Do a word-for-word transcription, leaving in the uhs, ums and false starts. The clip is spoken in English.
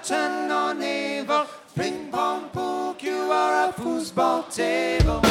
Burton or naval, ping pong pool, you are a foosball table.